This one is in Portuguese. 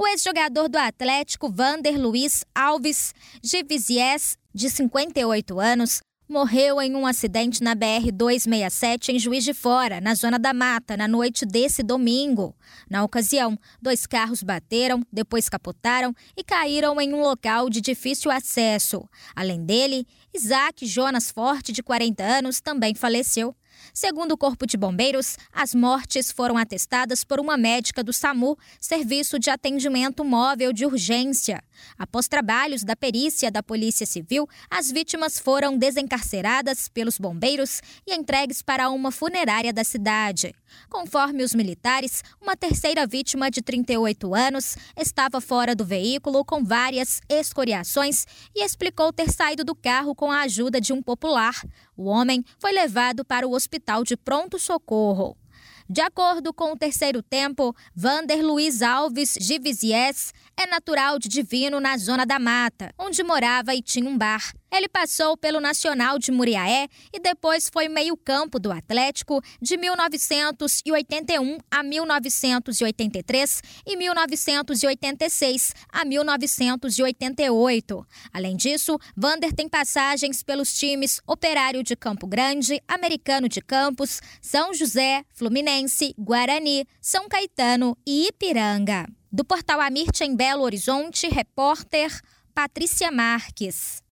O ex-jogador do Atlético, Vander Luiz Alves Givisiez, de 58 anos, morreu em um acidente na BR-267 em Juiz de Fora, na Zona da Mata, na noite desse domingo. Na ocasião, 2 carros bateram, depois capotaram e caíram em um local de difícil acesso. Além dele, Isaac Jonas Forte, de 40 anos, também faleceu. Segundo o Corpo de Bombeiros, as mortes foram atestadas por uma médica do SAMU, Serviço de Atendimento Móvel de Urgência. Após trabalhos da perícia da Polícia Civil, as vítimas foram desencarceradas pelos bombeiros e entregues para uma funerária da cidade. Conforme os militares, uma terceira vítima de 38 anos estava fora do veículo com várias escoriações e explicou ter saído do carro com a ajuda de um popular. O homem foi levado para o hospital de pronto-socorro. De acordo com o Terceiro Tempo, Vander Luiz Alves Givisiez é natural de Divino, na Zona da Mata, onde morava e tinha um bar. Ele passou pelo Nacional de Muriaé e depois foi meio-campo do Atlético de 1981 a 1983 e 1986 a 1988. Além disso, Vander tem passagens pelos times Operário de Campo Grande, Americano de Campos, São José, Fluminense, Guarani, São Caetano e Ipiranga. Do Portal Amirte, em Belo Horizonte, repórter Patrícia Marques.